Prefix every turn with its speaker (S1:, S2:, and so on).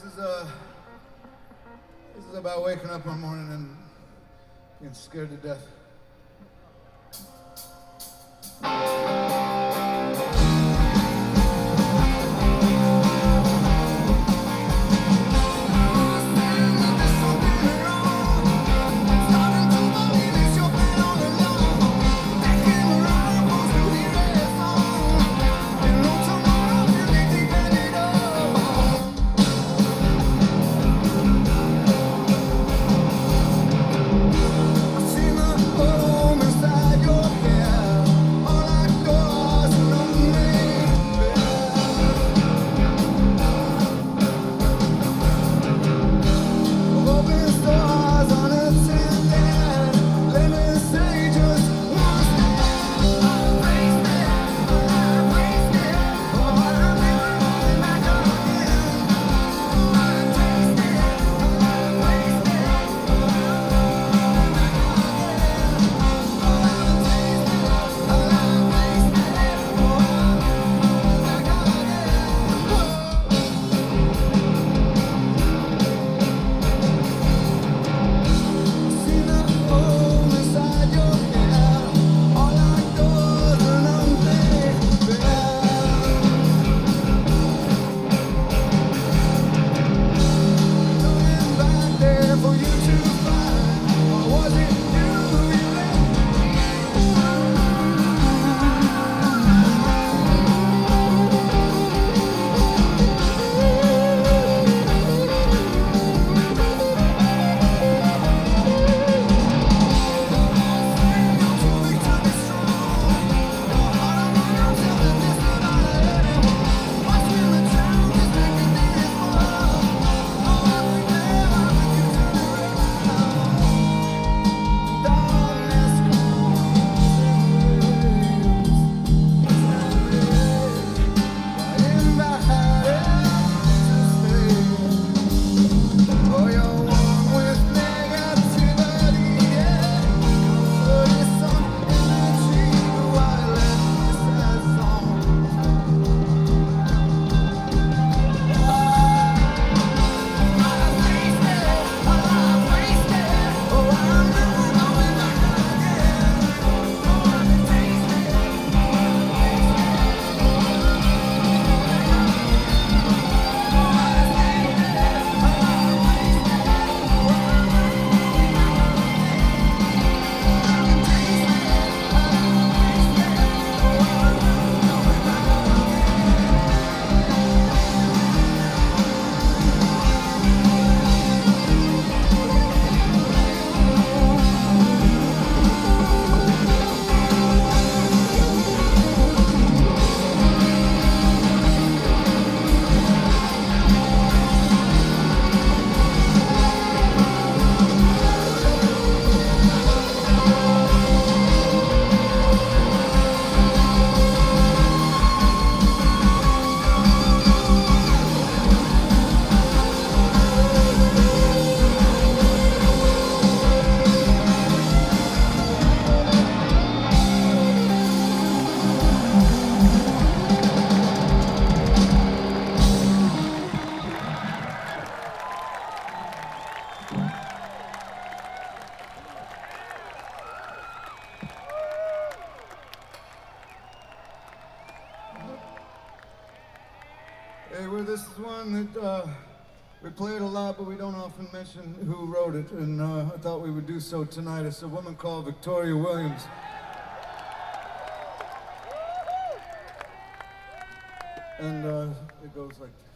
S1: This is about waking up one morning and being scared to death. Hey, well, this is one that we play it a lot, but we don't often mention who wrote it, and I thought we would do so tonight. It's a woman called Victoria Williams. And it goes like this.